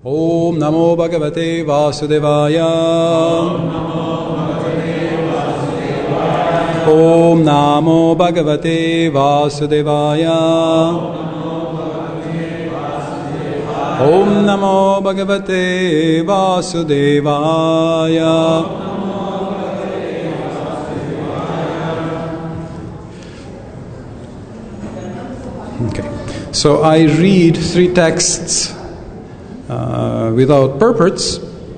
Om Namo Bhagavate Vasudevaya. Om Namo Bhagavate Vasudevaya. Om Namo Bhagavate Vasudevaya. Okay, so I read 3 texts without purports.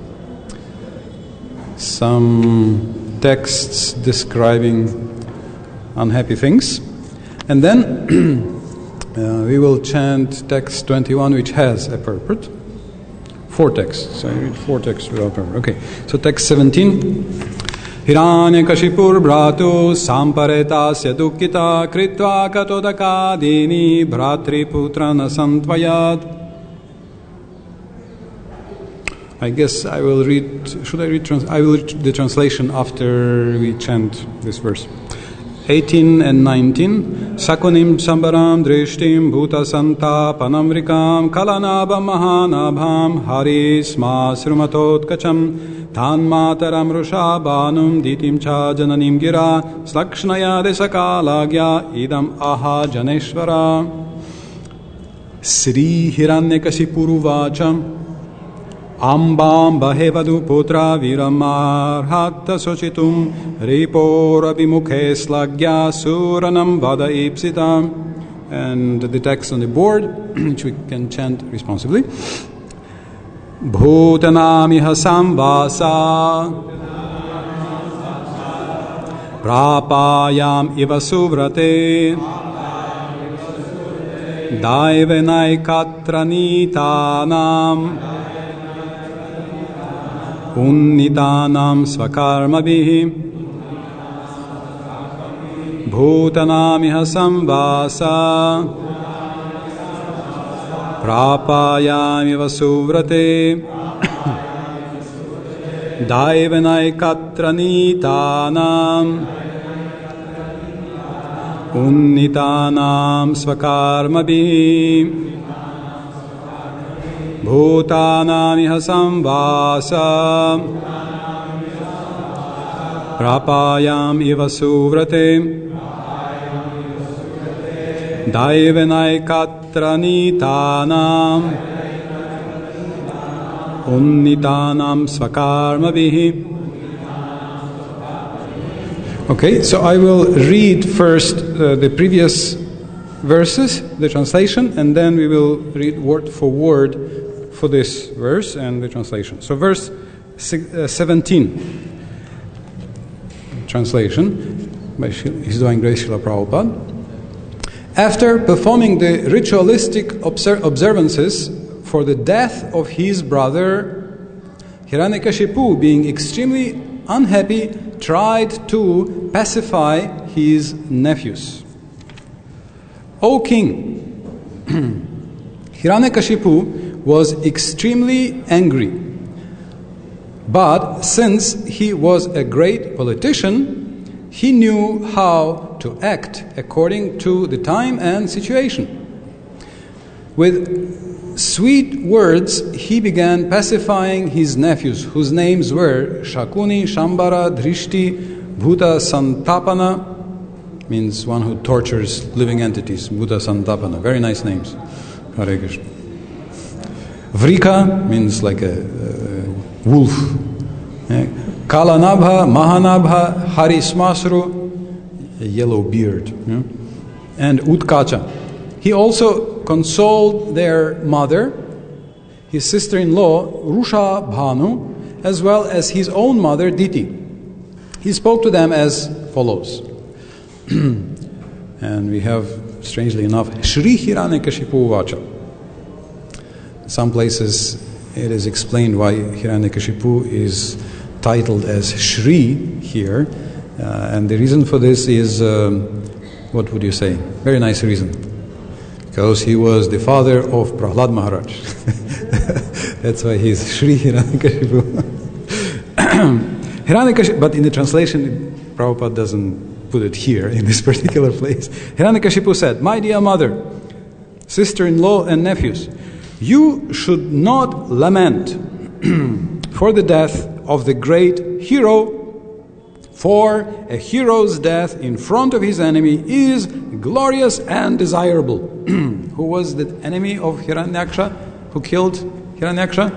Some texts describing unhappy things, and then we will chant text 21, which has a purport. 4 texts. I read 4 texts without purport. Okay, so text 17. Hiranyakashipur bhratu samparetasya dukkita kritva katodakadini bhratri putrana santvayad. I guess I will read. Should I read? I will read the translation after we chant this verse. 18 and 19. Sakunim sambaram drishtim bhuta santapanamrikam kalanabam mahanabham harisma srumatot kacham tan mataram rushabhanum ditim cha jananim gira slakshnaya desakalagya idam aha janeshvara. Sri Hiranyakasipuru vacham Ambam bahevadu putra viramarhatta sochitum riporabimukhe slagya suranam vada ipsitam. And the text on the board, which we can chant responsibly. Bhutanamiha samvasa prapayam iva suvrate daivenaikatranītānam Unnitānam svakarmabhihi Bhutanamiha samvasa Prapayamiva suvrate Daivenaikatranītānam Unnitānam svakarmabhihi Bhutanamiha samvasa Prapayam iva suvrate Daivenaikatranītānam Unnitānam svakarmabhihi. Okay, so I will read first the previous verses, the translation, and then we will read word for word for this verse and the translation. So verse 17, translation by His Divine Grace Srila Prabhupada. After performing the ritualistic observances for the death of his brother, Hiranyakashipu, being extremely unhappy, tried to pacify his nephews. O king, Hiranyakashipu was extremely angry, but since he was a great politician, he knew how to act according to the time and situation. With sweet words, he began pacifying his nephews, whose names were Shakuni, Shambara, Drishti, Bhuta Santapana, means one who tortures living entities, Bhuta Santapana, very nice names. Hare Krishna. Vrika means like a wolf. Kalanabha, Mahanabha, Harismasru, a yellow beard. And Utkacha. He also consoled their mother, his sister-in-law, Rusha Bhanu, as well as his own mother, Diti. He spoke to them as follows. And we have, strangely enough, Shri Hiranyakashipu Vacha. Some places it is explained why Hiranyakashipu is titled as Shri here. And the reason for this is, what would you say? Very nice reason. Because he was the father of Prahlad Maharaj. That's why he's Shri Hiranyakashipu. Hiranyakashipu, but in the translation, Prabhupada doesn't put it here in this particular place. Hiranyakashipu said, "My dear mother, sister-in-law and nephews, You should not lament for the death of the great hero, for a hero's death in front of his enemy is glorious and desirable. Who was the enemy of Hiranyaksha? Who killed Hiranyaksha?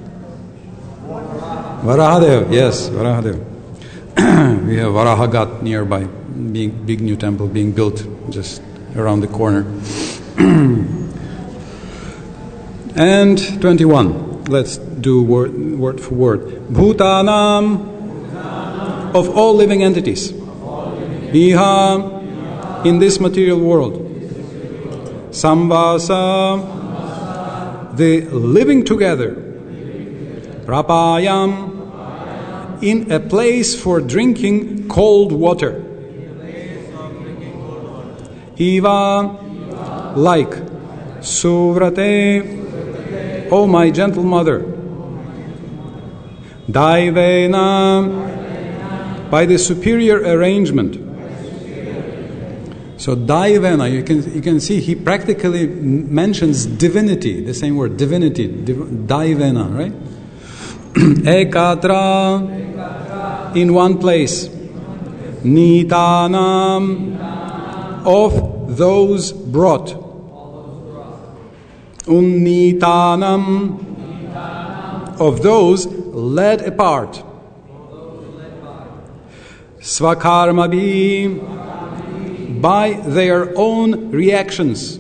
Varahadev. Yes, Varahadev. We have Varahagat nearby, big new temple being built just around the corner. And 21. Let's do word for word. Bhutanam, of all living entities. Iha, in this material world. Samvasa, the living together. Prapayam, in a place for drinking cold water. Eva, like. Suvrate, O my gentle mother. Daivena, by the superior arrangement. So Daivena, you can see he practically mentions divinity, the same word, divinity, Daivena, right? Ekatra, in one place. Nitanam, of those brought. Unnitanam, of those led apart. Svakarmabi, by their own reactions.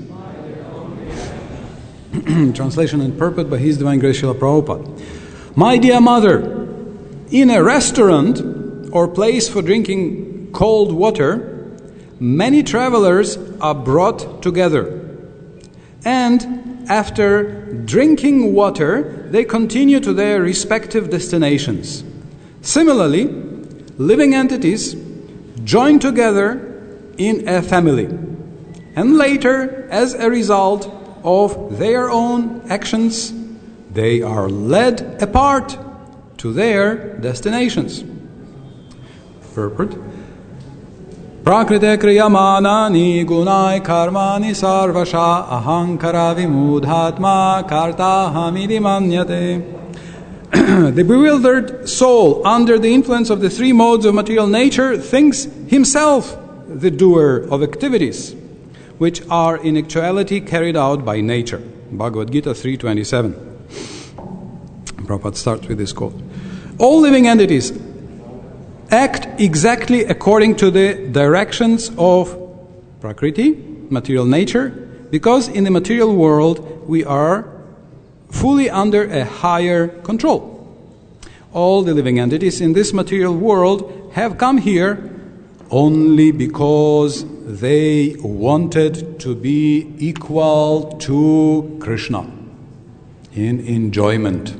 Translation and purport by His Divine Grace Srila Prabhupada. My dear mother, in a restaurant or place for drinking cold water, many travelers are brought together. And after drinking water, they continue to their respective destinations. Similarly, living entities join together in a family, and later, as a result of their own actions, they are led apart to their destinations. Purport. Prakrite kriyamanani gunai karmani sarvasha ahankara vimudhatma kartahamidi manyate. The bewildered soul, under the influence of the three modes of material nature, thinks himself the doer of activities, which are in actuality carried out by nature. Bhagavad Gita 3.27. Prabhupada starts with this quote. All living entities act exactly according to the directions of Prakriti, material nature, because in the material world we are fully under a higher control. All the living entities in this material world have come here only because they wanted to be equal to Krishna in enjoyment,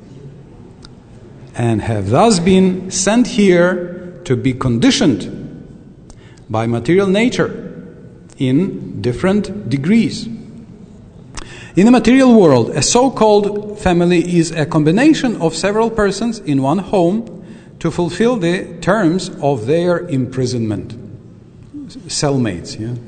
and have thus been sent here to be conditioned by material nature in different degrees. In the material world, a so-called family is a combination of several persons in one home to fulfill the terms of their imprisonment. Cellmates, yeah?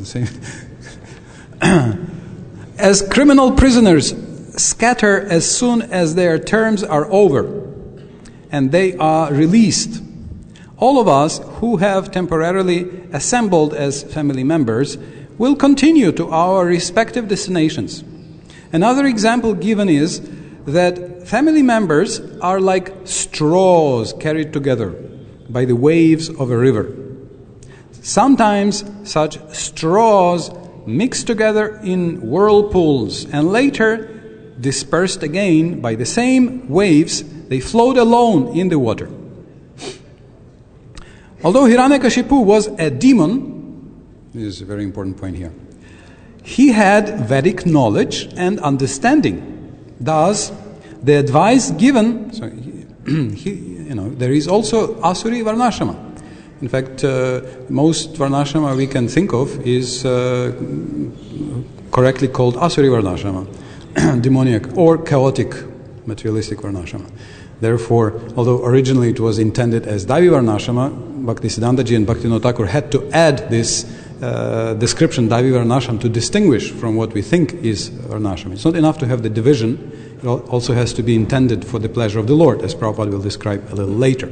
As criminal prisoners scatter as soon as their terms are over and they are released, all of us who have temporarily assembled as family members will continue to our respective destinations. Another example given is that family members are like straws carried together by the waves of a river. Sometimes such straws mix together in whirlpools and later, dispersed again by the same waves, they float alone in the water. Although Hiranyakashipu was a demon, this is a very important point here, he had Vedic knowledge and understanding. Thus, the advice given, there is also Asuri Varnashrama. In fact, most Varnashrama we can think of is correctly called Asuri Varnashrama, demoniac or chaotic materialistic Varnashrama. Therefore, although originally it was intended as Daivi Varnashrama, Bhaktisiddhantaji and Bhaktivinoda Thakur had to add this description, Daivi Varnashrama, to distinguish from what we think is Varnashrama. It's not enough to have the division, it also has to be intended for the pleasure of the Lord, as Prabhupada will describe a little later.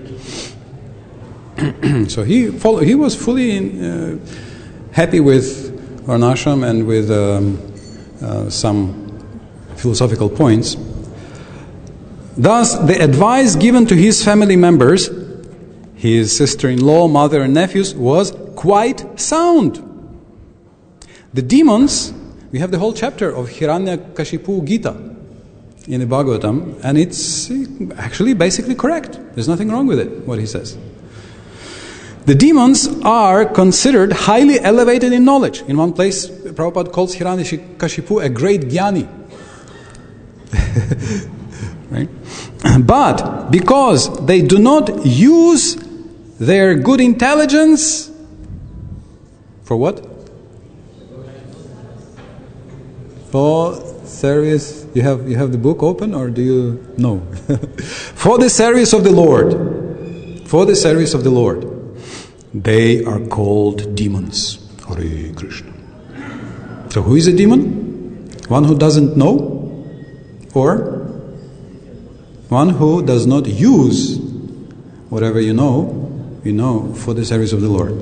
So he was fully happy with Varnashram and with some philosophical points. Thus, the advice given to his family members, his sister-in-law, mother and nephews, was quite sound. The demons, we have the whole chapter of Hiranyakashipu Gita in the Bhagavatam, and it's actually basically correct. There's nothing wrong with it, what he says. The demons are considered highly elevated in knowledge. In one place, Prabhupada calls Hiranyakashipu a great jnani. Right? But because they do not use their good intelligence for what? For service. You have the book open, or do you know? For the service of the Lord. For the service of the Lord. They are called demons. Hare Krishna. So who is a demon? One who doesn't know, or one who does not use whatever you know, for the service of the Lord.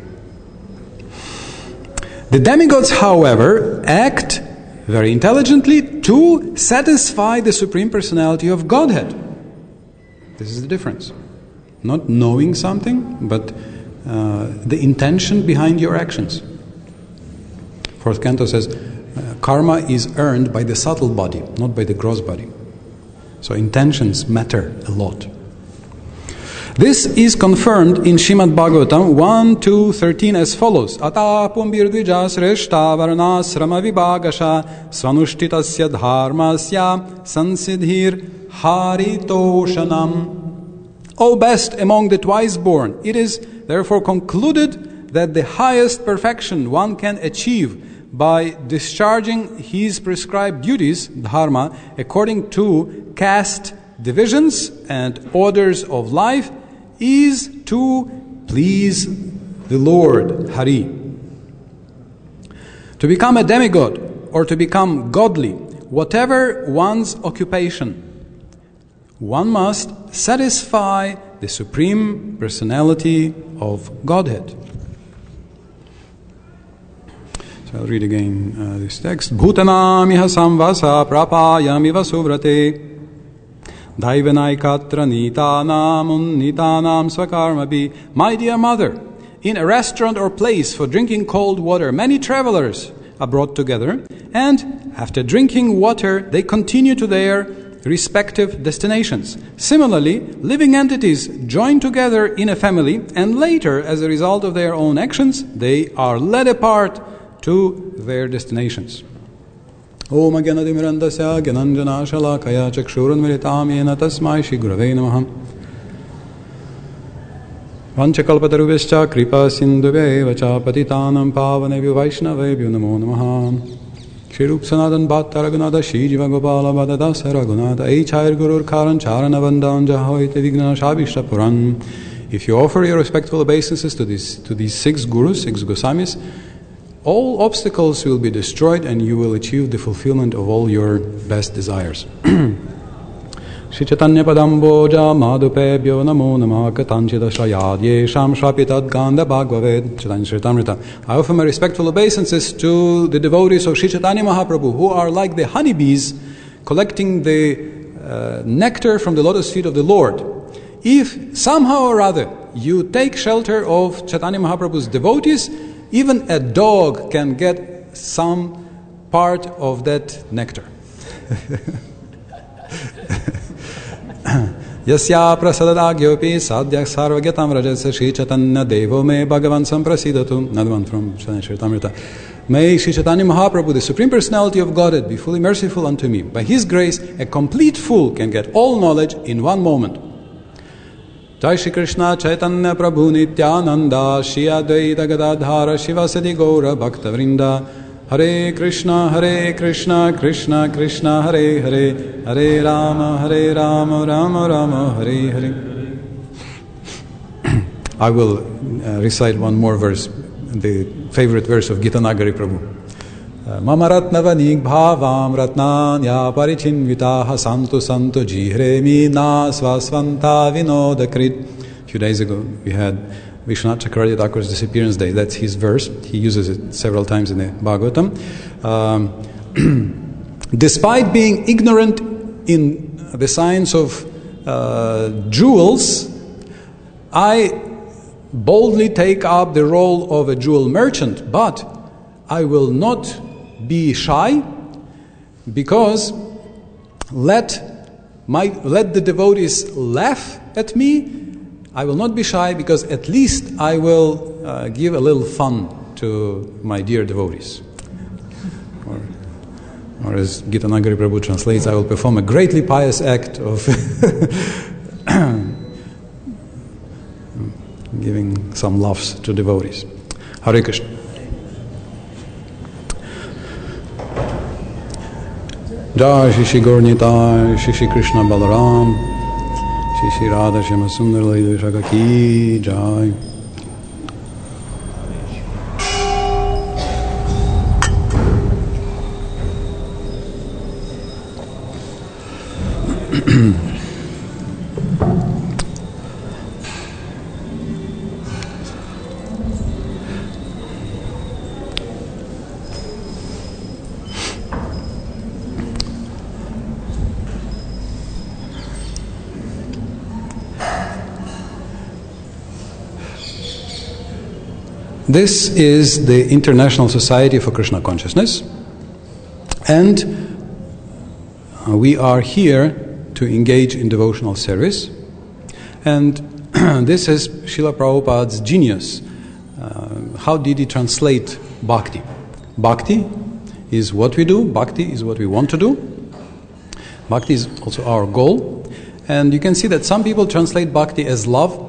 The demigods, however, act very intelligently to satisfy the Supreme Personality of Godhead. This is the difference. Not knowing something, but the intention behind your actions. Fourth canto says, karma is earned by the subtle body, not by the gross body. So intentions matter a lot. This is confirmed in Srimad Bhagavatam 1:2-13 as follows: Ata pumbir sreshta varnasrama vibhagasha svanushthitasya dharmasya sansidhir haritoshanam. O best among the twice born, it is therefore concluded that the highest perfection one can achieve by discharging his prescribed duties, dharma, according to caste divisions and orders of life, is to please the Lord, Hari. To become a demigod or to become godly, whatever one's occupation, one must satisfy the Supreme Personality of Godhead. So I'll read again this text. Bhutanam iha samvasa prapayam iva suvrate Daivenaikatra nitanam unnitanam svakarmabi. My dear mother, in a restaurant or place for drinking cold water, many travelers are brought together, and after drinking water, they continue to their respective destinations. Similarly, living entities join together in a family, and later, as a result of their own actions, they are led apart to their destinations. Om Agyanadimirandasya Gyananjana Shalakaya Chakshurunmiritam Yena Tasmai Shri Gurave Namaha. Vanchakalpatarubhascha Kripa Sindhubhya Vacha Patitanam Pavanebhyo Vaishnavebhyo Namo Namaha. Shri Rup Sanatan Bhatta Raghunatha Shri Jiva Gopala Bhadadasa Raghunatha Eichayar Gurur Karan Charana Vandan Jahoite Vignana Shabishta Puran. If you offer your respectful obeisances to these six gurus, six Goswamis, all obstacles will be destroyed and you will achieve the fulfillment of all your best desires. Shri Chaitanya Padamboja Madhupebhyo Namo Namah Katanchita Shrayad Yesham Shrapitad Gandha Bhagaved Chaitanya Charitamrita. I offer my respectful obeisances to the devotees of Shri Chaitanya Mahaprabhu, who are like the honeybees collecting the nectar from the lotus feet of the Lord. If somehow or other you take shelter of Chaitanya Mahaprabhu's devotees, even a dog can get some part of that nectar. Yasya prasadadagyopi sadhyak sarvagyatam rajasa Shri Chaitanya Devo me Bhagavan samprasidatu. Another one from Chaitanya Charitamrita. May Shri Chaitanya Mahaprabhu, the Supreme Personality of Godhead, be fully merciful unto me. By His grace, a complete fool can get all knowledge in one moment. Jai Shri Krishna Chaitanya Prabhu Nityananda Shri Advaita Gadadhara Shivasadi Gaura Bhakta Vrinda Hare Krishna, Krishna Krishna, Hare Hare, Hare Rama, Rama Rama, Hare Hare. I will recite one more verse, the favorite verse of Gita Nagari Prabhu. Mama ratnavanik bhavam ratnanya parichinvitaha santu santu jihremi nasvasvanta vinodakrit. A few days ago we had Vishwanath Chakravarti Thakur's disappearance day. That's his verse. He uses it several times in the Bhagavatam. Despite being ignorant in the science of jewels, I boldly take up the role of a jewel merchant, but I will not be shy, because let the devotees laugh at me. I will not be shy, because at least I will give a little fun to my dear devotees. Or as Gita Nagari Prabhu translates, I will perform a greatly pious act of giving some laughs to devotees. Hare Krishna. Jai Shri Shri Gaura-Nitai, Shri Shri Krishna Balaram, Shri Shri Radha Shyamasundar Sundar Lalita Vishaka Ki Jai. This is the International Society for Krishna Consciousness, and we are here to engage in devotional service. And this is Srila Prabhupada's genius. How did he translate bhakti? Bhakti is what we do, bhakti is what we want to do, bhakti is also our goal. And you can see that some people translate bhakti as love.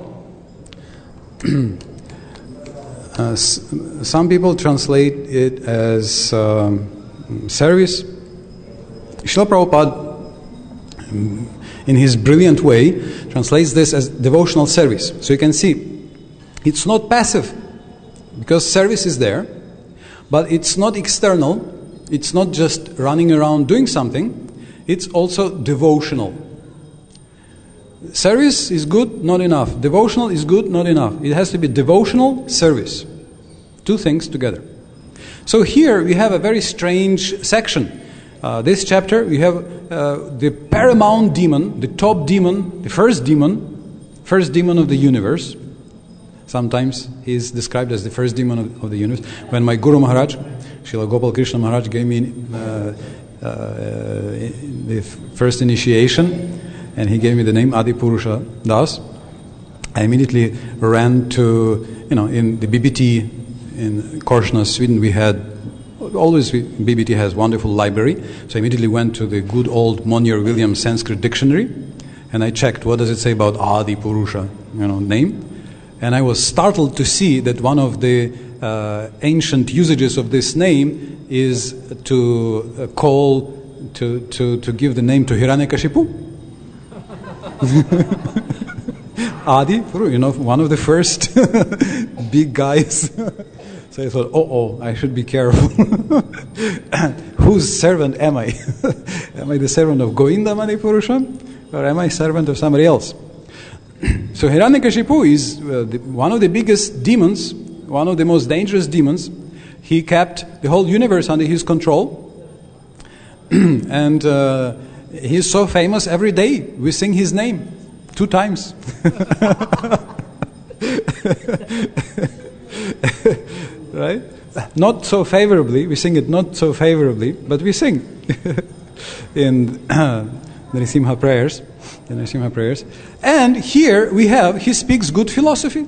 Some people translate it as service. Srila Prabhupada, in his brilliant way, translates this as devotional service. So you can see, it's not passive, because service is there, but it's not external, it's not just running around doing something, it's also devotional. Service is good, not enough. Devotional is good, not enough. It has to be devotional service. Two things together. So here we have a very strange section. This chapter we have the paramount demon, the top demon, the first demon of the universe. Sometimes he is described as the first demon of the universe. When my Guru Maharaj, Srila Gopal Krishna Maharaj, gave me the first initiation, and he gave me the name Adipurusha Das, I immediately ran to, in the BBT in Korsnäs, Sweden, BBT has wonderful library, so I immediately went to the good old Monier Williams Sanskrit dictionary, and I checked what does it say about Adipurusha, name, and I was startled to see that one of the ancient usages of this name is to give the name to Hiranyakashipu. Adi, one of the first big guys. So I thought, I should be careful. Whose servant am I? Am I the servant of Govinda Manipurusha, or am I servant of somebody else? So Hiranyakashipu is one of the biggest demons, one of the most dangerous demons. He kept the whole universe under his control. And he's so famous, every day we sing his name 2 times. Right? Not so favorably, we sing it not so favorably, but we sing in the Nrisimha prayers. And here he speaks good philosophy.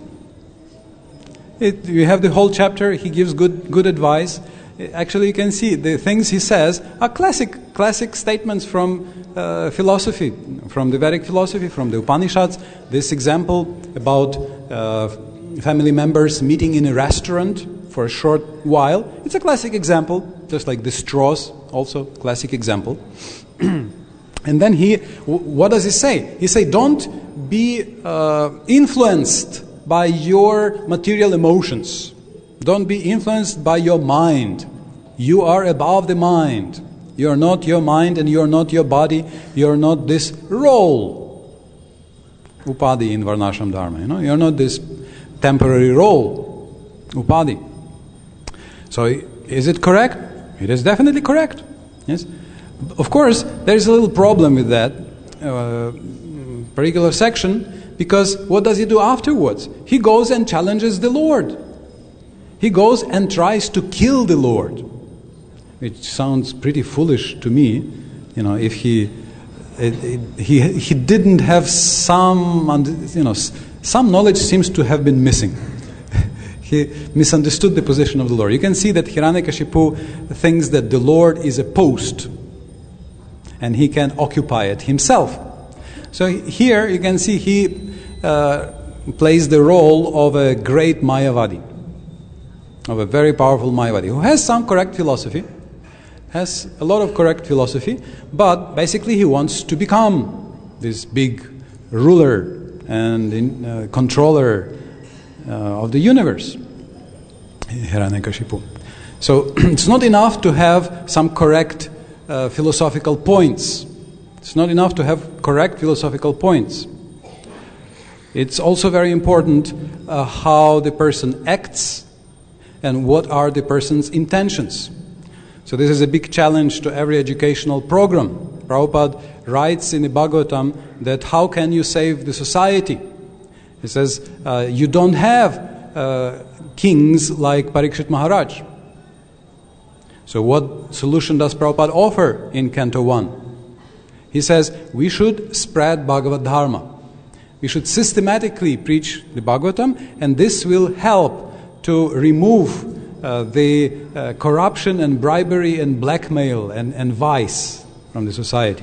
We have the whole chapter, he gives good advice. Actually, you can see the things he says are classic statements from philosophy, from the Vedic philosophy, from the Upanishads. This example about family members meeting in a restaurant for a short while. It's a classic example, just like the straws, also classic example. And then what does he say? He say, don't be influenced by your material emotions. Don't be influenced by your mind. You are above the mind. You are not your mind and you are not your body. You are not this role. Upadi in Varnashram Dharma. You are not this temporary role. Upadi. So is it correct? It is definitely correct. Yes. Of course, there is a little problem with that particular section, because what does he do afterwards? He goes and challenges the Lord. He goes and tries to kill the Lord, which sounds pretty foolish to me. If he didn't have some knowledge seems to have been missing. He misunderstood the position of the Lord. You can see that Hiranyakashipu thinks that the Lord is a post and he can occupy it himself. So here you can see he plays the role of a great Mayavadi, of a very powerful Mayavadi, who has some correct philosophy, has a lot of correct philosophy, but basically he wants to become this big ruler and controller of the universe, Hiranyakashipu. So it's not enough to have some correct philosophical points. It's not enough to have correct philosophical points. It's also very important how the person acts and what are the person's intentions. So this is a big challenge to every educational program. Prabhupada writes in the Bhagavatam that how can you save the society? He says, you don't have kings like Parikshit Maharaj. So what solution does Prabhupada offer in Canto 1? He says, we should spread Bhagavad Dharma. We should systematically preach the Bhagavatam, and this will help to remove the corruption and bribery and blackmail and vice from the society.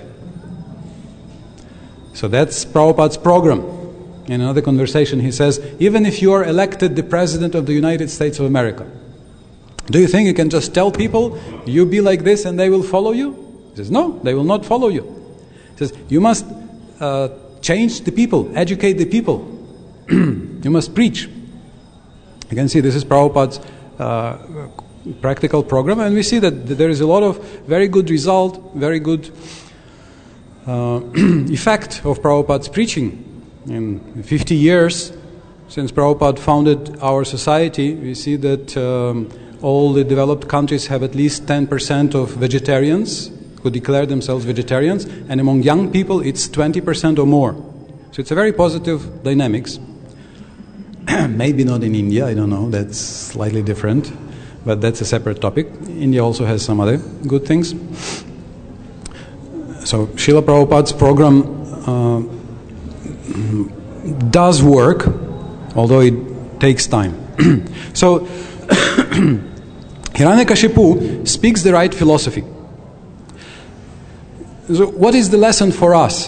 So that's Prabhupada's program. In another conversation he says, even if you are elected the President of the United States of America, do you think you can just tell people, you be like this and they will follow you? He says, no, they will not follow you. He says, you must change the people, educate the people. You must preach. You can see this is Prabhupada's practical program, and we see that there is a lot of very good result, very good effect of Prabhupada's preaching. In 50 years since Prabhupada founded our society, we see that all the developed countries have at least 10% of vegetarians who declare themselves vegetarians, and among young people it's 20% or more. So it's a very positive dynamics. Maybe not in India, I don't know, that's slightly different, but that's a separate topic. India also has some other good things. So Srila Prabhupada's program does work, although it takes time. So Hiranyakashipu speaks the right philosophy. So what is the lesson for us?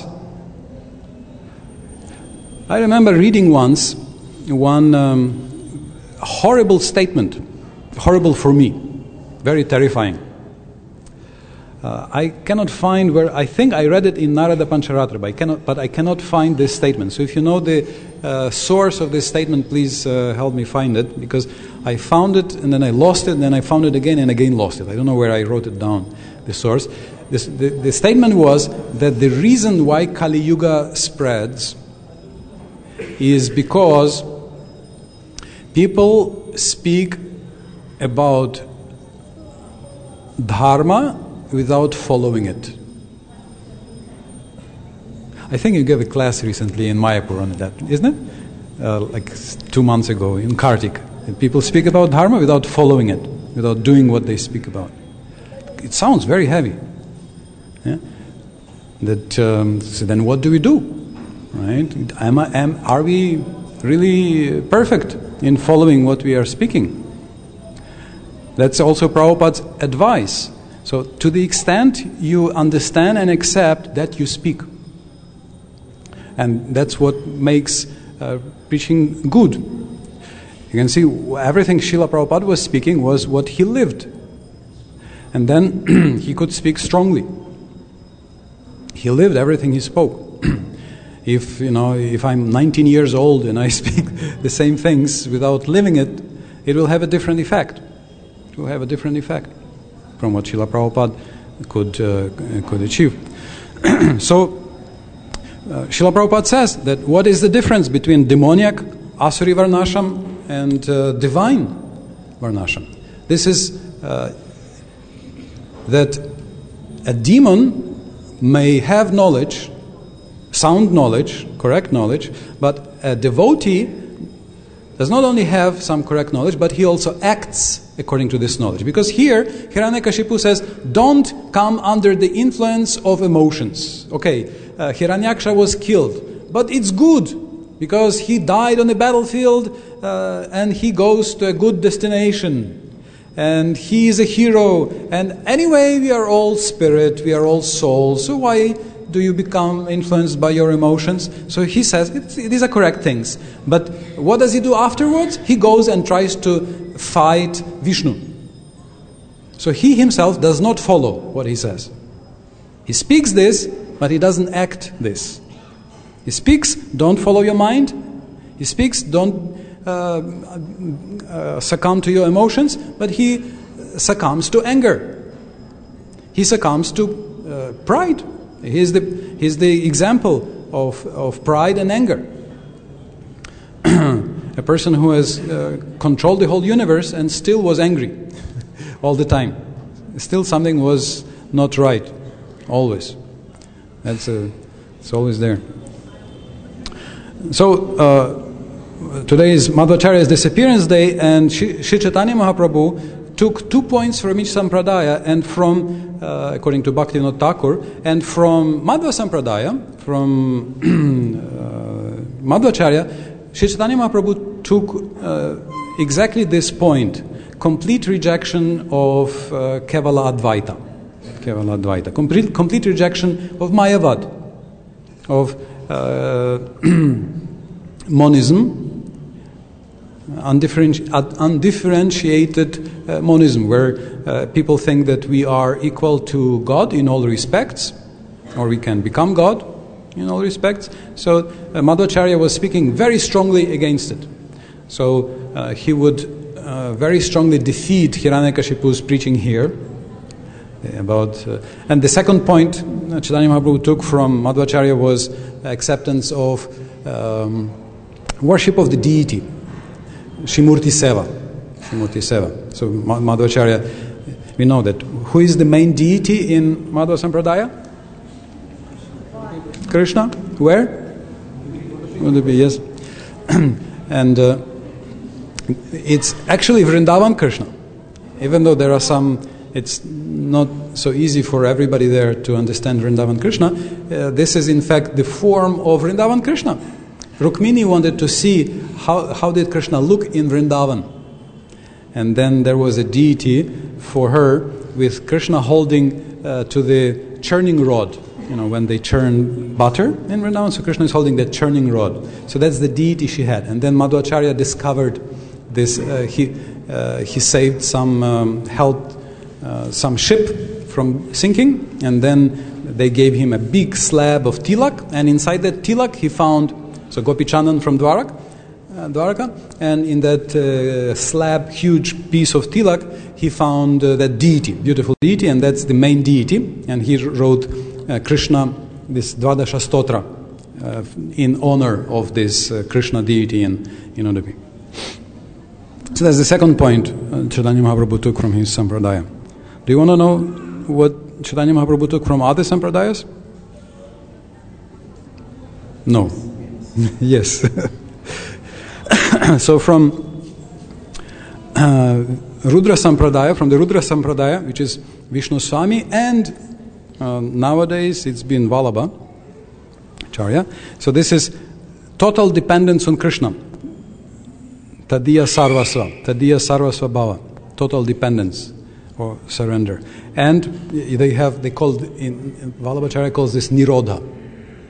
I remember reading once one horrible statement, horrible for me, very terrifying. I cannot find where, I think I read it in Narada Pancharatra, but I cannot find this statement. So if you know the source of this statement, please help me find it, because I found it and then I lost it and then I found it again and again lost it. I don't know where I wrote it down, the source. The statement was that the reason why Kali Yuga spreads is because people speak about dharma without following it. I think you gave a class recently in Mayapur on that, isn't it? Like 2 months ago in Kartik. People speak about dharma without following it, without doing what they speak about. It sounds very heavy. Yeah? So then what do we do? Right? Are we really perfect in following what we are speaking? That's also Prabhupada's advice. So to the extent you understand and accept that you speak. And that's what makes preaching good. You can see everything Srila Prabhupada was speaking was what he lived. And then he could speak strongly. He lived everything he spoke. If I'm 19 years old and I speak the same things without living it, it will have a different effect. It will have a different effect from what Srila Prabhupada could achieve. So, Srila Prabhupada says that what is the difference between demoniac Asuri Varnasham and divine Varnasham? This is that a demon may have knowledge, sound knowledge, correct knowledge, but a devotee does not only have some correct knowledge, but he also acts according to this knowledge. Because here, Hiranyakashipu says, don't come under the influence of emotions. Okay, Hiranyaksha was killed, but it's good, because he died on the battlefield and he goes to a good destination. And he is a hero. And anyway, we are all spirit, we are all soul. So why do you become influenced by your emotions? So he says, these are correct things. But what does he do afterwards? He goes and tries to fight Vishnu. So he himself does not follow what he says. He speaks this, but he doesn't act this. He speaks, don't follow your mind. He speaks, don't succumb to your emotions, but he succumbs to anger. He succumbs to pride. He's the example of pride and anger. A person who has controlled the whole universe and still was angry all the time. Still something was not right. Always. It's always there. So today is Madhvacharya's disappearance day, and Shri Chaitanya Mahaprabhu took 2 points from each sampradaya, and from, according to Bhaktivinoda Thakur, and from Madhva Sampradaya, from Madhvacharya, Shri Chaitanya Mahaprabhu took exactly this point: complete rejection of Kevala Advaita. Kevala Advaita. Complete rejection of Mayavad, of monism, undifferentiated monism, where people think that we are equal to God in all respects, or we can become God in all respects. So Madhvacharya was speaking very strongly against it. So he would very strongly defeat Hiranyakashipu's preaching here. And the second point Chaitanya Mahaprabhu took from Madhvacharya was acceptance of worship of the deity, Shrimurti Seva. So Madhvacharya, we know that. Who is the main deity in Madhva Sampradaya? Krishna. Where? Would it be? Yes. And it's actually Vrindavan Krishna. Even though there are some, it's not so easy for everybody there to understand Vrindavan Krishna. This is in fact the form of Vrindavan Krishna. Rukmini wanted to see how did Krishna look in Vrindavan. And then there was a deity for her with Krishna holding to the churning rod. You know, when they churn butter in Vrindavan, so Krishna is holding that churning rod. So that's the deity she had. And then Madhvacharya discovered this. He saved some, helped some ship from sinking, and then they gave him a big slab of tilak, and inside that tilak he found, so Gopichanan from Dwaraka, and in that slab, huge piece of tilak, he found that deity, beautiful deity, and that's the main deity, and he wrote Krishna, this Dvadasha Stotra, in honor of this Krishna deity in Udupi. So that's the second point Chaitanya Mahaprabhu took from his sampradaya. Do you want to know what Chaitanya Mahaprabhu took from other sampradayas? No. Yes. So from Rudra Sampradaya, from the Rudra Sampradaya, which is Vishnu Swami, and nowadays it's been Vallabha Charya. So this is total dependence on Krishna. Tadiya Sarvasva Bhava. Total dependence or surrender. And they call, in Vallabhacharya calls this Nirodha.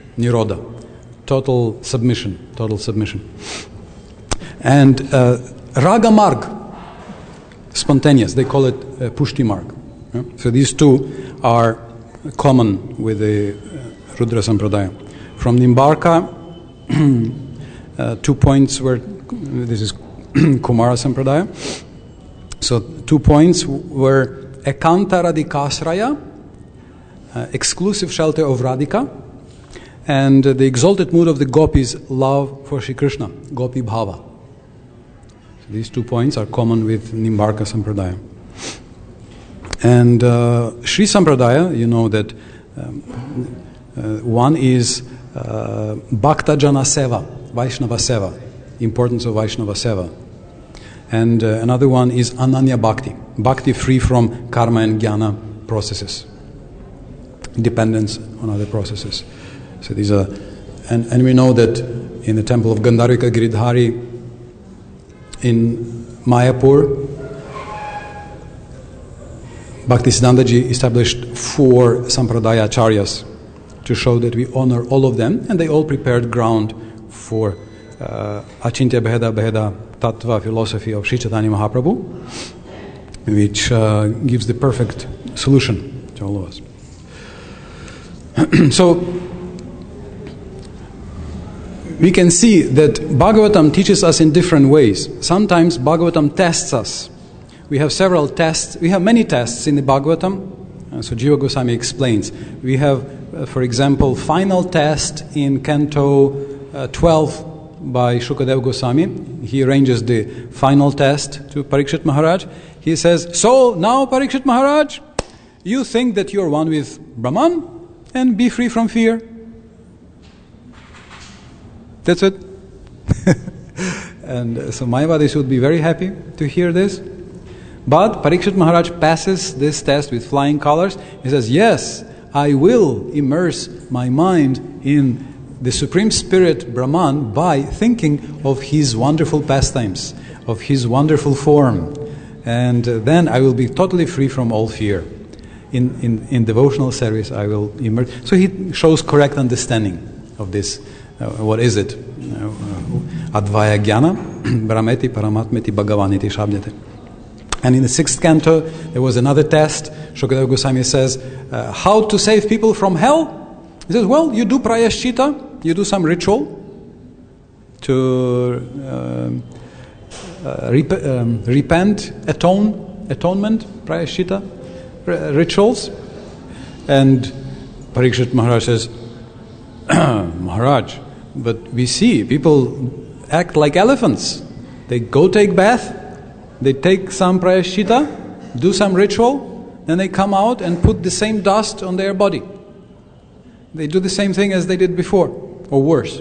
Total submission. And Raga Marg, spontaneous. They call it Pushti Marg. Yeah? So these two are common with the Rudra Sampradaya. From Nimbarka, 2 points were, this is Kumara Sampradaya. So 2 points were Ekanta Radikasraya, exclusive shelter of Radhika, and the exalted mood of the gopis, love for Shri Krishna, Gopi Bhava. So these 2 points are common with Nimbarka Sampradaya. And Sri Sampradaya, you know that one is Bhakta Jana Seva, Vaishnava Seva, importance of Vaishnava Seva. And another one is Ananya Bhakti, Bhakti free from karma and jnana processes, dependence on other processes. So these are, and we know that in the temple of Gandharvika Giridhari in Mayapur, Bhaktisiddhantaji established 4 Sampradaya Acharyas to show that we honor all of them, and they all prepared ground for Achintya Bheda Bheda Tattva philosophy of Sri Chaitanya Mahaprabhu, which gives the perfect solution to all of us. So we can see that Bhagavatam teaches us in different ways. Sometimes Bhagavatam tests us. We have several tests. We have many tests in the Bhagavatam. So Jiva Goswami explains. We have, for example, final test in Canto 12 by Shukadeva Goswami. He arranges the final test to Parikshit Maharaj. He says, so now Parikshit Maharaj, you think that you're one with Brahman and be free from fear. That's it. And so Mayavadis would be very happy to hear this. But Parikshit Maharaj passes this test with flying colors. He says, yes, I will immerse my mind in the Supreme Spirit Brahman by thinking of his wonderful pastimes, of his wonderful form. And then I will be totally free from all fear. In devotional service I will immerse. So he shows correct understanding of this. What is it? Advaya Jnana, Brahmeti Paramatmeti Bhagavaniti Shabdete. And in the 6th canto, there was another test. Shukadeva Goswami says, how to save people from hell? He says, well, you do prayashchita, you do some ritual to repent, atonement, prayashchita, rituals. And Parikshit Maharaj says, Maharaj, but we see people act like elephants. They go take bath, they take some prayashchita, do some ritual, then they come out and put the same dust on their body. They do the same thing as they did before, or worse.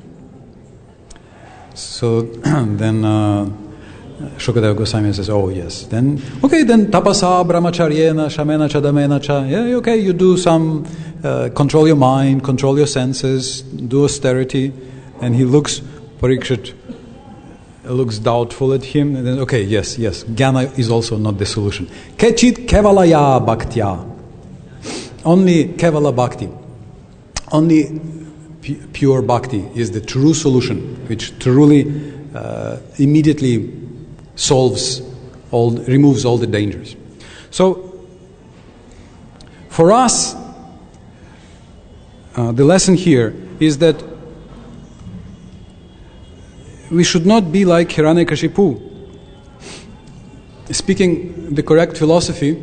So then Shukadeva Goswami says, oh yes, then tapasa brahmacharyena shamena chadamena cha. Yeah, okay, you do some, control your mind, control your senses, do austerity. And he looks, Parikshit looks doubtful at him, and then, okay, yes, jnana is also not the solution. Kechit kevalaya bhaktya. Only kevala bhakti. Only pure bhakti is the true solution, which truly immediately removes all the dangers. So, for us, the lesson here is that we should not be like Hiranyakashipu, speaking the correct philosophy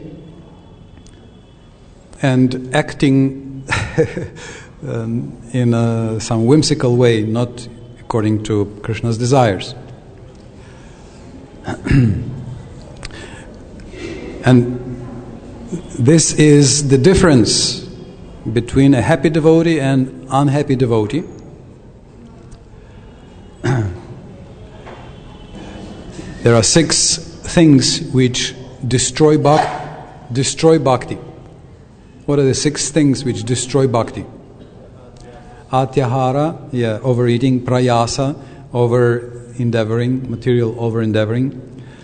and acting in some whimsical way, not according to Krishna's desires. And this is the difference between a happy devotee and unhappy devotee. There are 6 things which destroy bhakti. What are the 6 things which destroy bhakti? Atyahara, overeating. Prayasa, over-endeavoring, material over-endeavoring.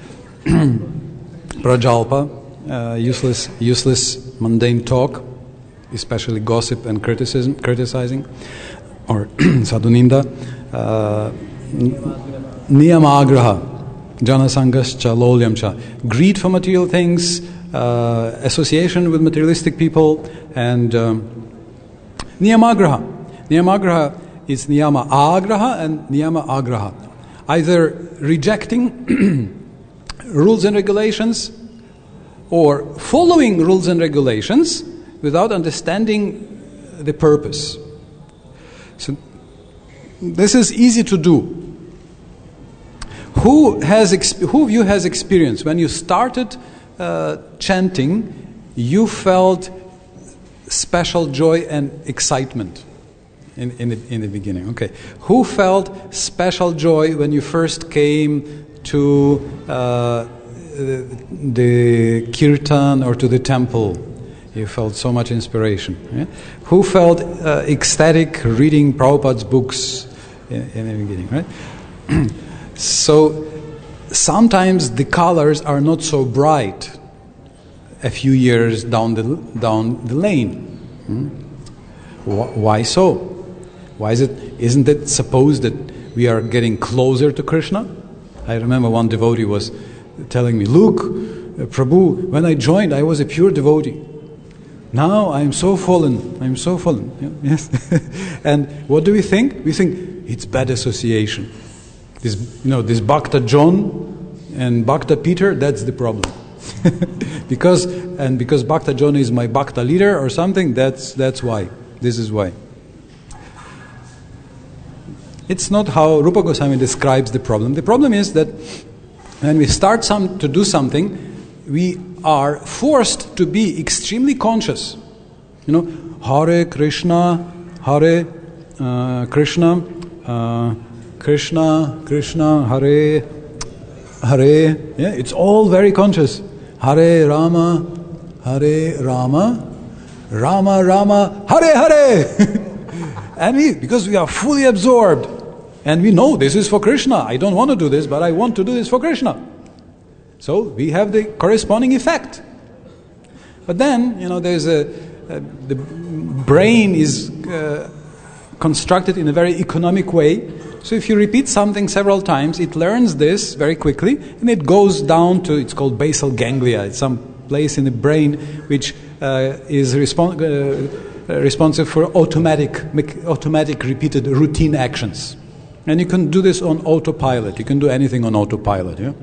Prajalpa, useless, mundane talk, especially gossip and criticizing, or sadhuninda. Niyamagraha, Janasangascha lolyamcha. Greed for material things, association with materialistic people, and niyamagraha. Niyamagraha is niyama agraha and niyama agraha. Either rejecting rules and regulations or following rules and regulations without understanding the purpose. So this is easy to do. Who of you has experience when you started chanting, you felt special joy and excitement in the beginning? Okay. Who felt special joy when you first came to the kirtan or to the temple? You felt so much inspiration. Yeah? Who felt ecstatic reading Prabhupada's books in the beginning? Right. So sometimes the colors are not so bright a few years down the lane. Why so? Why is it? Isn't it supposed that we are getting closer to Krishna? I remember one devotee was telling me, "Look, Prabhu, when I joined, I was a pure devotee. Now I am so fallen. I am so fallen." Yeah, yes. And what do we think? We think it's bad association. This Bhakta John and Bhakta Peter, that's the problem. because Bhakta John is my Bhakta leader or something, that's why. This is why. It's not how Rupa Goswami describes the problem. The problem is that when we start to do something, we are forced to be extremely conscious. Hare Krishna, Hare Krishna, Krishna, Krishna, Hare, Hare. Yeah, it's all very conscious. Hare Rama, Hare Rama, Rama Rama, Hare Hare. And because we are fully absorbed, and we know this is for Krishna. I don't want to do this, but I want to do this for Krishna. So we have the corresponding effect. But then, there's the brain is constructed in a very economic way. So if you repeat something several times, it learns this very quickly, and it goes down to, it's called basal ganglia. It's some place in the brain which is responsive for automatic repeated routine actions. And you can do this on autopilot. You can do anything on autopilot. Yeah?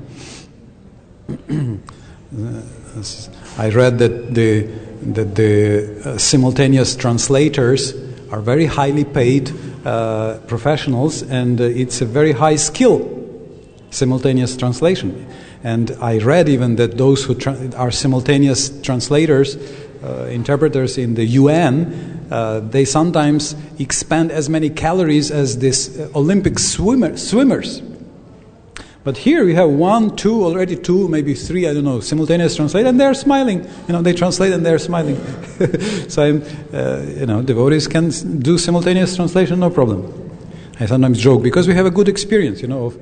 I read that the simultaneous translators are very highly paid professionals, and it's a very high skill, simultaneous translation. And I read even that those who are simultaneous translators, interpreters in the UN, they sometimes expend as many calories as these Olympic swimmers. But here we have 1, 2, already 2, maybe 3, I don't know, simultaneous translate, and they're smiling. They translate and they're smiling. So devotees can do simultaneous translation, no problem. I sometimes joke because we have a good experience,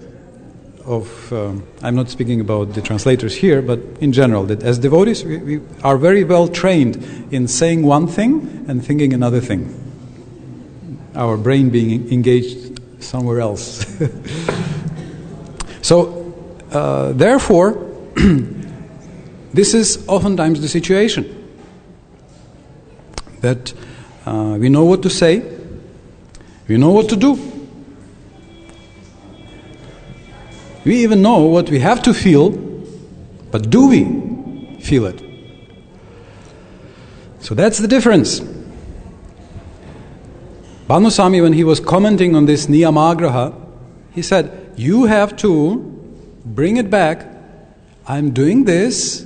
I'm not speaking about the translators here, but in general, that as devotees we are very well trained in saying one thing and thinking another thing. Our brain being engaged somewhere else. So, therefore, this is oftentimes the situation. That we know what to say, we know what to do. We even know what we have to feel, but do we feel it? So that's the difference. Bhanuswami, when he was commenting on this Niyamagraha, he said, you have to bring it back. I'm doing this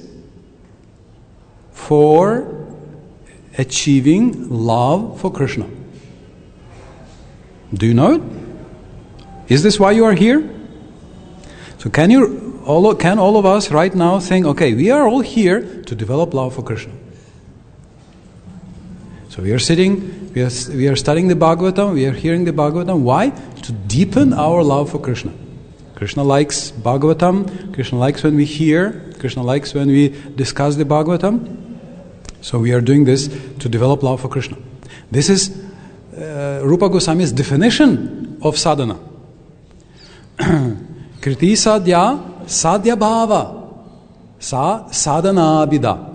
for achieving love for Krishna. Do you know it? Is this why you are here? So can all of us right now think, okay, we are all here to develop love for Krishna. So we are sitting, we are studying the Bhagavatam, we are hearing the Bhagavatam. Why? To deepen our love for Krishna. Krishna likes Bhagavatam, Krishna likes when we hear, Krishna likes when we discuss the Bhagavatam. So we are doing this to develop love for Krishna. This is Rupa Goswami's definition of sadhana. Kriti sadhya sadhya bhava, sadhana abhida.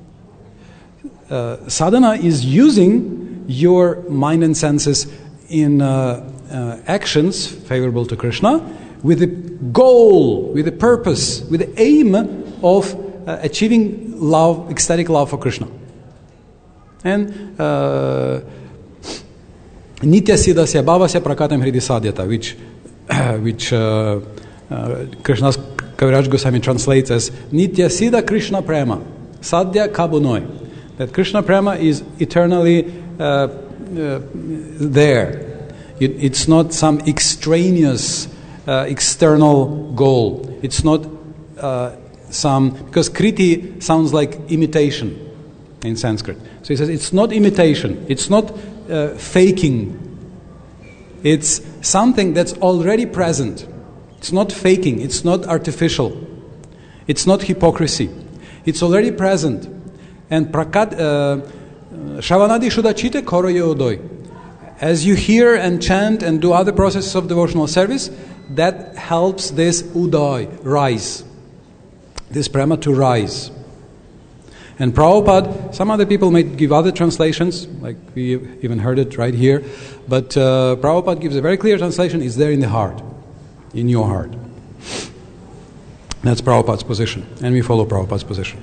Sadhana is using your mind and senses in actions favorable to Krishna with the goal, with the purpose, with the aim of achieving love, ecstatic love for Krishna. And Nitya Siddhasya Bhavasya Prakatam Hridi Sadhyata, which Krishna's Kaviraj Goswami translates as Nitya Siddha Krishna Prema, Sadhya Kabunoi. That Krishna Prema is eternally there. It's not some extraneous, external goal. It's not because Kriti sounds like imitation in Sanskrit. So he says it's not imitation. It's not faking. It's something that's already present. It's not faking. It's not artificial. It's not hypocrisy. It's already present. And Shravanadi Shudachite Koroye Udoi. As you hear and chant and do other processes of devotional service, that helps this Uday, rise. This prema to rise. And Prabhupada, some other people may give other translations, like we even heard it right here, but Prabhupada gives a very clear translation, it's there in the heart, in your heart. That's Prabhupada's position, and we follow Prabhupada's position.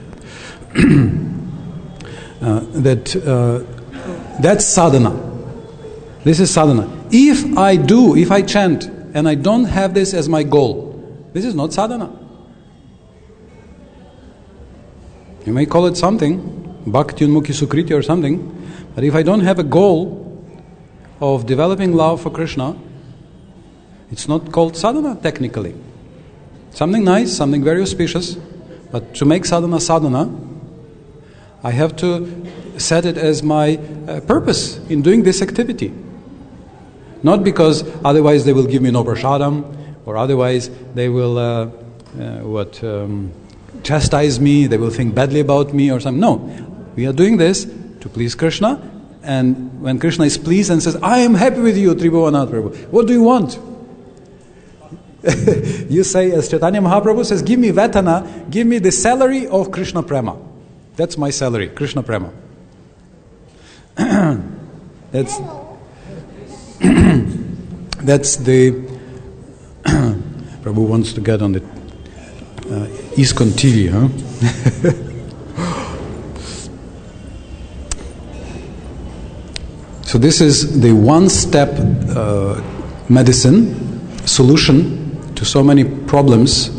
That's sadhana. This is sadhana. If I chant, and I don't have this as my goal, this is not sadhana. You may call it something, Bhakti Unmukhi Sukriti or something, but if I don't have a goal of developing love for Krishna, it's not called sadhana technically. Something nice, something very auspicious, but to make sadhana sadhana, I have to set it as my purpose in doing this activity. Not because otherwise they will give me no prasadam, or otherwise they will chastise me, they will think badly about me or something. No, we are doing this to please Krishna, and when Krishna is pleased and says, I am happy with you, Tribhuvanath Prabhu, what do you want? You say, as Chaitanya Mahaprabhu says, give me Vetana, give me the salary of Krishna Prema. That's my salary, Krishna Prema. That's the Prabhu wants to get on the ISKCON TV, huh? So this is the one-step medicine, solution to so many problems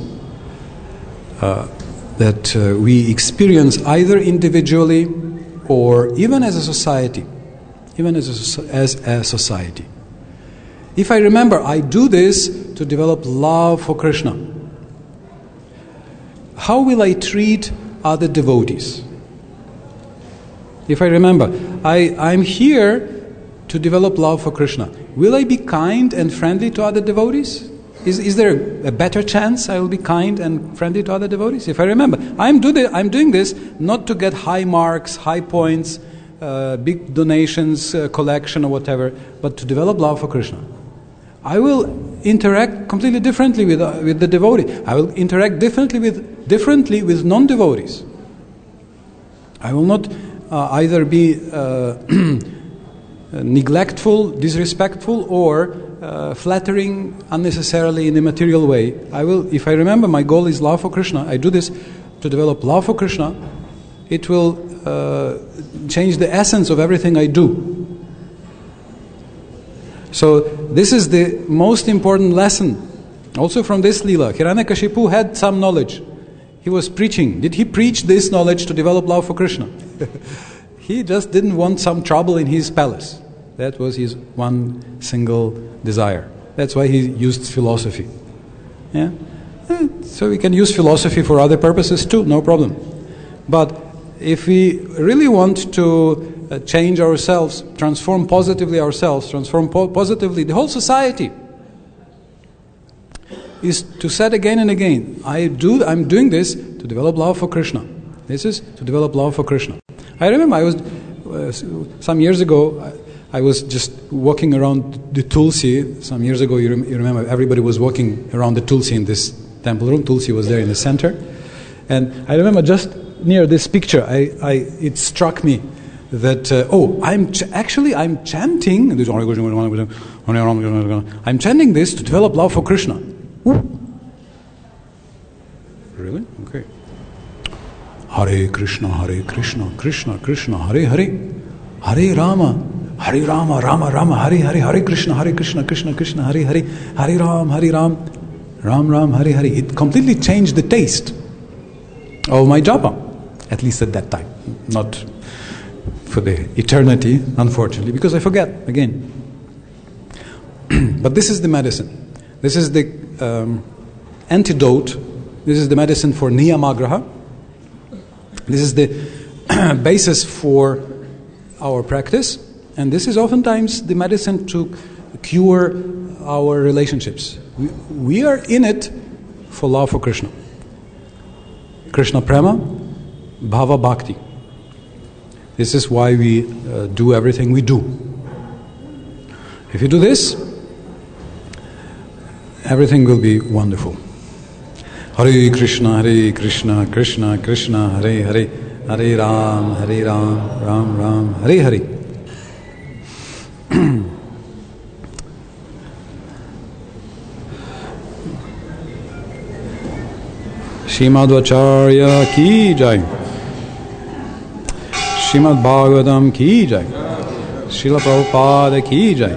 that we experience either individually or even as a society. Even as a society. If I remember, I do this to develop love for Krishna. How will I treat other devotees? If I remember, I'm here to develop love for Krishna. Will I be kind and friendly to other devotees? Is there a better chance I will be kind and friendly to other devotees? If I remember, I'm doing this not to get high marks, high points, big donations, collection or whatever, but to develop love for Krishna. I will interact completely differently with the devotee. I will interact differently with non-devotees. I will not either be neglectful, disrespectful, or flattering unnecessarily in a material way. I will, if I remember my goal is love for Krishna, I do this to develop love for Krishna, it will change the essence of everything I do. So this is the most important lesson. Also from this Leela, Hiranyakashipu had some knowledge. He was preaching. Did he preach this knowledge to develop love for Krishna? He just didn't want some trouble in his palace. That was his one single desire. That's why he used philosophy. Yeah? So we can use philosophy for other purposes too, no problem. But if we really want to change ourselves, transform positively ourselves, transform positively the whole society, is to set again and again, I'm doing this to develop love for Krishna. This is to develop love for Krishna. I remember I was, some years ago, I was just walking around the Tulsi. Some years ago, you remember, everybody was walking around the Tulsi in this temple room. Tulsi was there in the center. And I remember just near this picture, it struck me that, I'm chanting, I'm chanting this to develop love for Krishna. Really? Okay. Hare Krishna, Krishna Krishna, Hare Hare, Hare Rama, Rama Rama, Hare Krishna, Krishna Krishna, Hare Hare, Hare Ram, Ram Ram, Hare Hare. It completely changed the taste of my japa, at least at that time. Not for the eternity, unfortunately, because I forget again. But this is the medicine. This is the antidote. This is the medicine for niyamagraha. This is the basis for our practice, and this is oftentimes the medicine to cure our relationships. We are in it for love for Krishna. Krishna Prema, Bhava Bhakti. This is why we do everything we do. If you do this, everything will be wonderful. Hare Krishna, Krishna Krishna, Hare Hare, Hare Ram, Ram Ram, Hare Hare. Srimad Acharya ki jai. Srimad Bhagavatam ki jai. Srila Prabhupada ki jai.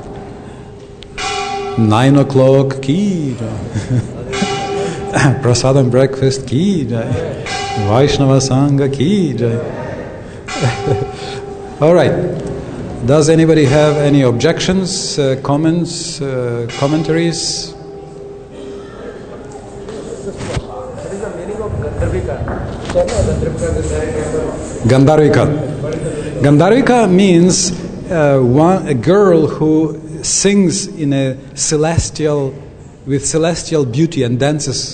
9 o'clock ki jai. Prasadam breakfast ki jai. Vaishnava Sangha ki jai. All right. Does anybody have any objections, comments, commentaries? Gandharvika. Gandharvika means a girl who sings in a with celestial beauty and dances.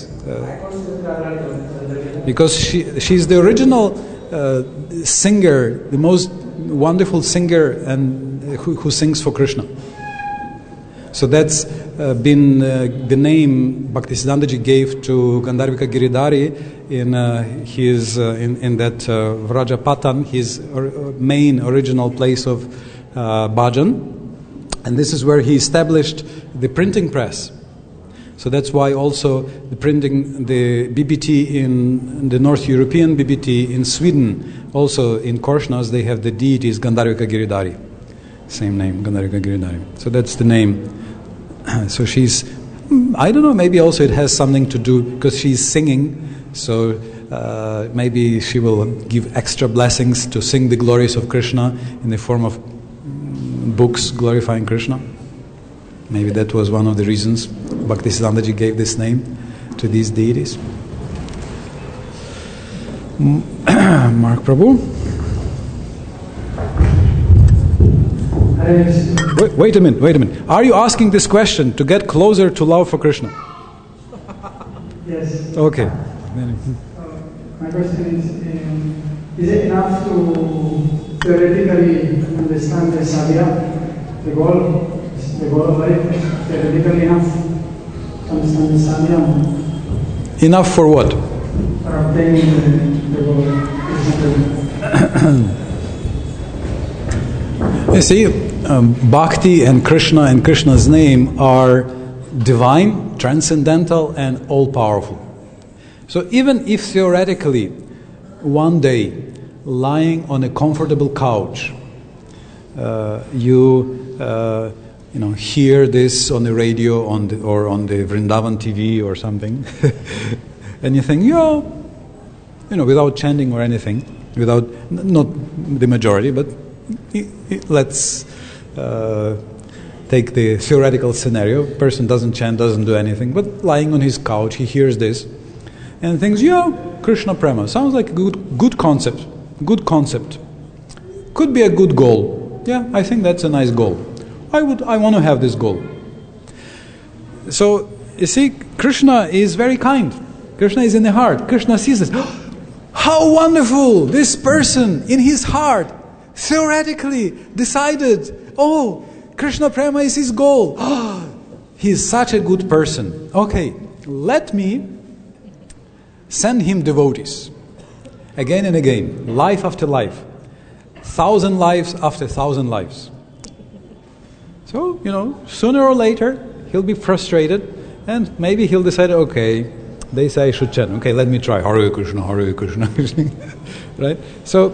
Because she's the original singer, the most wonderful singer, and who sings for Krishna. So that's been the name Bhaktisiddhantaji gave to Gandharvika Giridhari in that Vrajapatan, his main original place of bhajan, and this is where he established the printing press. So that's why also the BBT in the North European BBT in Sweden, also in Korsnas, they have the deities Gandharvika Giridhari. Same name, Gandharvika Giridhari. So that's the name. So she's, I don't know, maybe also it has something to do because she's singing, so maybe she will give extra blessings to sing the glories of Krishna in the form of books glorifying Krishna. Maybe that was one of the reasons Bhaktisiddhantaji gave this name to these deities. Mark Prabhu. Wait a minute. Are you asking this question to get closer to love for Krishna? Yes. Okay. My question is it enough to theoretically understand the sadhya, the goal of life, theoretically enough to understand the sadhya? Enough for what? For obtaining the goal. You see, Bhakti and Krishna's name are divine, transcendental, and all-powerful. So even if theoretically, one day, lying on a comfortable couch, you hear this on the radio or on the Vrindavan TV or something, and you think, without chanting or anything, without, not the majority, but let's take the theoretical scenario. Person doesn't chant, doesn't do anything, but lying on his couch, he hears this and thinks, Krishna Prema sounds like a good concept. Good concept. Could be a good goal. Yeah, I think that's a nice goal. I want to have this goal. So, you see, Krishna is very kind. Krishna is in the heart. Krishna sees this. How wonderful! This person in his heart theoretically decided, Krishna Prema is his goal. He is such a good person. Okay, let me send him devotees. Again and again, life after life. 1,000 lives after 1,000 lives. So, sooner or later, he'll be frustrated and maybe he'll decide, okay, they say I should chant. Okay, let me try. Hare Krishna, Hare Krishna. Right? So,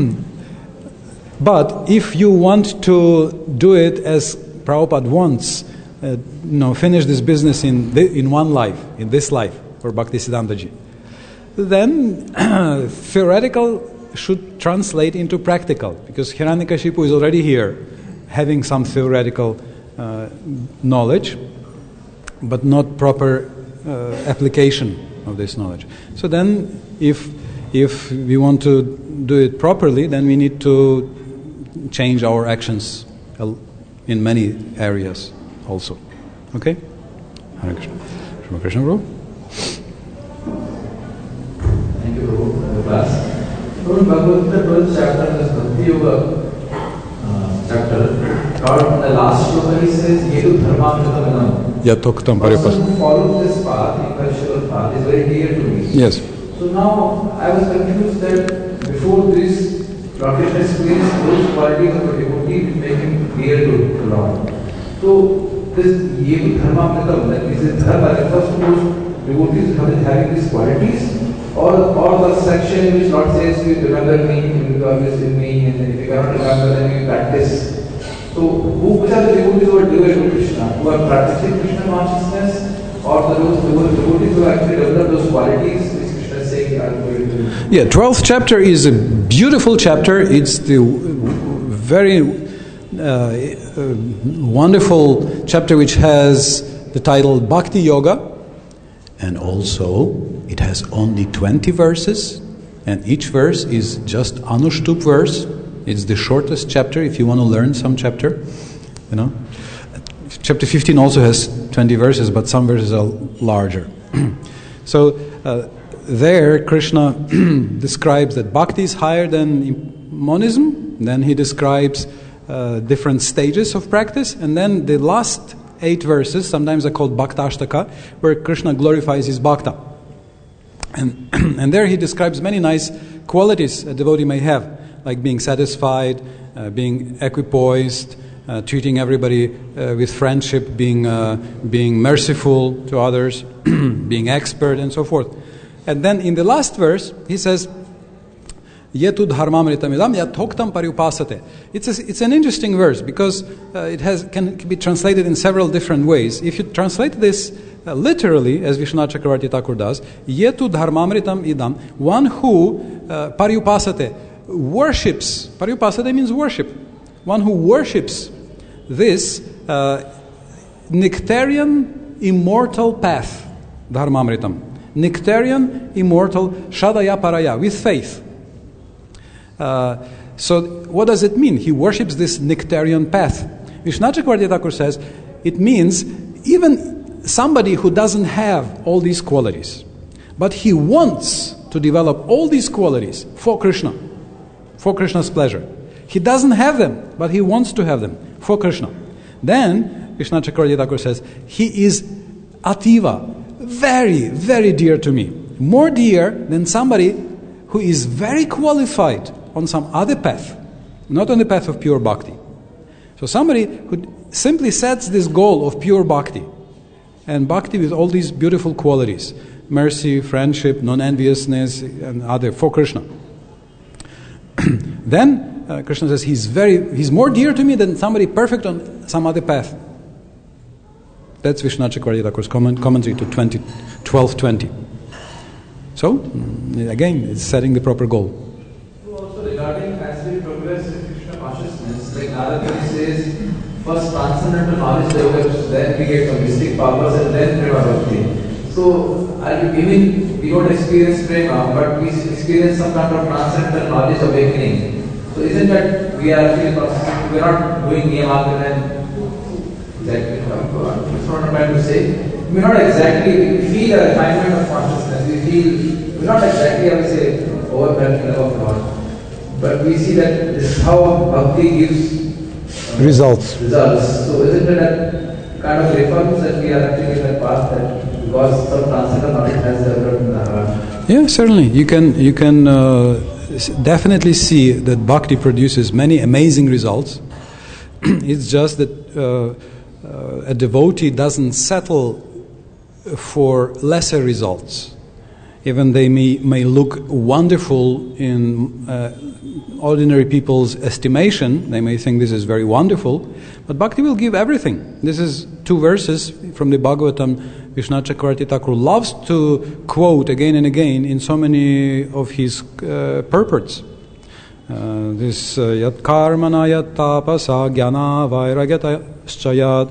but if you want to do it as Prabhupada wants, finish this business in one life, in this life, for Bhaktisiddhantaji, then theoretical should translate into practical, because Hiranyakashipu is already here, having some theoretical knowledge, but not proper application of this knowledge. So then, if we want to do it properly, then we need to change our actions in many areas also. Okay? Hare Krishna. Shri Krishna Prabhu. Thank you, Prabhu, class. Prabhu, Bhagavad Gita 12th chapter, this Bhakti Yoga chapter, God, the last shloka, he says, Yedu Dharmamritamanam. Yatoktam Paripasana. The person who follows this path, the intellectual path, is very dear to me. Yes. So now, I was confused that before this, Lord Krishna explains those qualities of a devotee which make him dear to the Lord. So, this Yedu Dharmamritam, that is Dharma, refers to those devotees having these qualities, or the section in which Lord says, you remember me, you will always in me, and if you cannot remember, then you practice. So, which are the devotees who are devoted to Krishna, who are practicing Krishna consciousness, or those devotees who actually develop those qualities which Krishna is saying are going to do? Yeah, 12th chapter is a beautiful chapter. It's the very wonderful chapter which has the title Bhakti Yoga, and also it has only 20 verses, and each verse is just Anushtup verse. It's the shortest chapter if you want to learn some chapter. Chapter 15 also has 20 verses, but some verses are larger. So there Krishna describes that Bhakti is higher than monism. Then he describes different stages of practice, and then the last 8 verses, sometimes are called Bhaktashtaka, where Krishna glorifies his bhakta. And there he describes many nice qualities a devotee may have, like being satisfied, being equipoised, treating everybody with friendship, being merciful to others, being expert, and so forth. And then in the last verse, he says, Yetu dharmamritamidam yathoktam pariupasate. It's an interesting verse because it can be translated in several different ways. If you translate this literally, as Vishwanath Chakravarti Thakur does, Yetu dharmamritam idam, one who pariupasate, worships. Pariupasate means worship. One who worships this nectarian immortal path, dharmamritam. Nectarian immortal shadaya paraya, with faith. So what does it mean? He worships this nectarian path. Vishwanath Chakravarti Thakur says it means even somebody who doesn't have all these qualities, but he wants to develop all these qualities for Krishna, for Krishna's pleasure. He doesn't have them, but he wants to have them for Krishna. Then Vishwanath Chakravarti Thakur says he is ativa, very, very dear to me. More dear than somebody who is very qualified on some other path, not on the path of pure bhakti. So somebody who simply sets this goal of pure bhakti, and bhakti with all these beautiful qualities, mercy, friendship, non-enviousness, and other, for Krishna. Then Krishna says he's more dear to me than somebody perfect on some other path. That's Vishwanath Chakravarti Thakur's commentary to 12:20. So, again, it's setting the proper goal. Also regarding as we progress in Krishna consciousness, like Narada says, first transcendental knowledge develops, then we get some mystic powers, and then prema bhakti. So, we don't experience prema, but we experience some kind of transcendental knowledge awakening. So, isn't that we are actually processing? We are not doing niyama and exactly. That's what I'm trying to say. We're not exactly, we feel a refinement of consciousness. We're not exactly, I would say, overwhelming love of God. But we see that this is how bhakti gives results. So isn't it that kind of reaffirms that we are actually in that path, that because some transcendental knowledge has developed in the heart. Yeah, certainly. You can definitely see that bhakti produces many amazing results. It's just that a devotee doesn't settle for lesser results. Even they may look wonderful in ordinary people's estimation, they may think this is very wonderful, but bhakti will give everything. This is 2 verses from the Bhagavatam Vishwanath Chakravarti Thakur loves to quote again and again in so many of his purports. This yat karmana yat tapasa jnana vairagyata schayat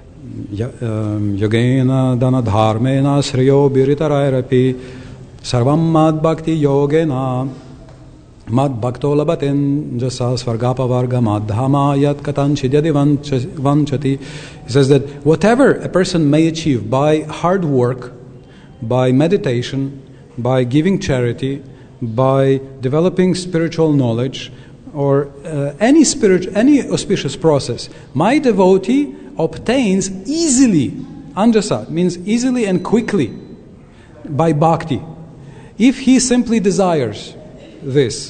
yogena dana dharmena sriyo biritarairapi sarvam mad bhakti yogena mad bhakto labaten jasa svargapa varga madhama yat katanchid yadi vanchati. He says that whatever a person may achieve by hard work, by meditation, by giving charity, by developing spiritual knowledge, or any auspicious process, my devotee obtains easily, anjasa means easily and quickly, by bhakti. If he simply desires this,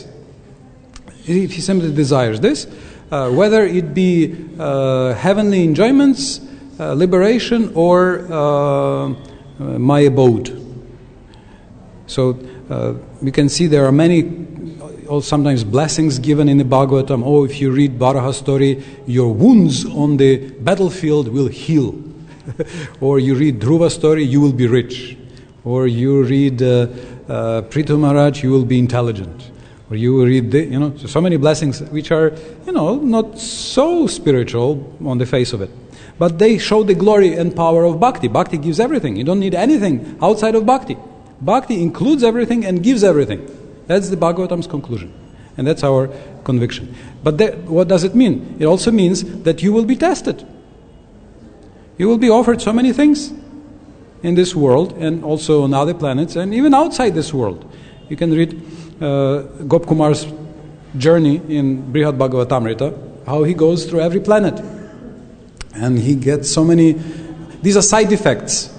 whether it be heavenly enjoyments, liberation, or my abode. So we can see there are many, sometimes blessings given in the Bhagavatam. Oh, if you read Baraha story, your wounds on the battlefield will heal. Or you read Dhruva story, you will be rich. Or you read Prithu Maharaj, you will be intelligent. Or you read, so many blessings which are, not so spiritual on the face of it. But they show the glory and power of bhakti. Bhakti gives everything. You don't need anything outside of bhakti. Bhakti includes everything and gives everything. That's the Bhagavatam's conclusion. And that's our conviction. But what does it mean? It also means that you will be tested. You will be offered so many things in this world and also on other planets and even outside this world. You can read Gopkumar's journey in Brihad Bhagavatamrita, how he goes through every planet. And he gets so many... These are side effects.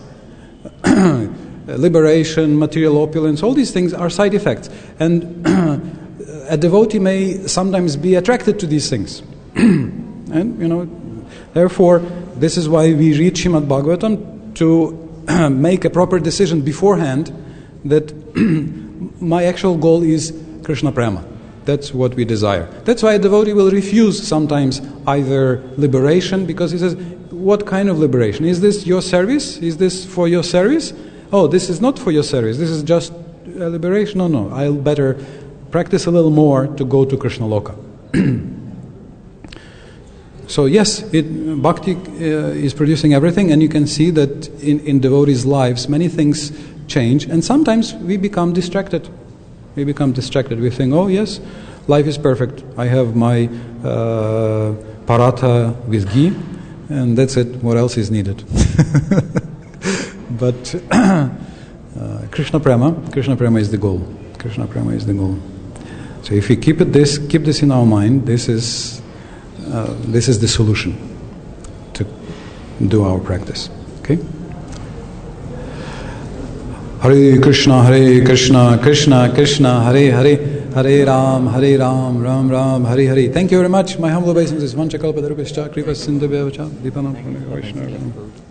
Liberation, material opulence, all these things are side effects. And a devotee may sometimes be attracted to these things. And, therefore, this is why we read Srimad Bhagavatam to make a proper decision beforehand that my actual goal is Krishna Prema. That's what we desire. That's why a devotee will refuse sometimes either liberation, because he says, what kind of liberation? Is this your service? Is this for your service? Oh, this is not for your service. This is just liberation. No. I'll better practice a little more to go to Krishna Loka. So yes, bhakti is producing everything, and you can see that in devotees' lives many things change, and sometimes we become distracted. We think, oh yes, life is perfect. I have my paratha with ghee, and that's it. What else is needed? But Krishna Prema is the goal. Krishna Prema is the goal. So if we keep this in our mind, this is the solution to do our practice. Okay? Hare Krishna, Krishna Krishna, Hare Hare, Hare Ram, Ram Ram, Hare Hare. Thank you very much. My humble obeisance is Vancha Kalpatarupascha, Kripa Sindhu Vyavacha, Dipanam Vaishnava.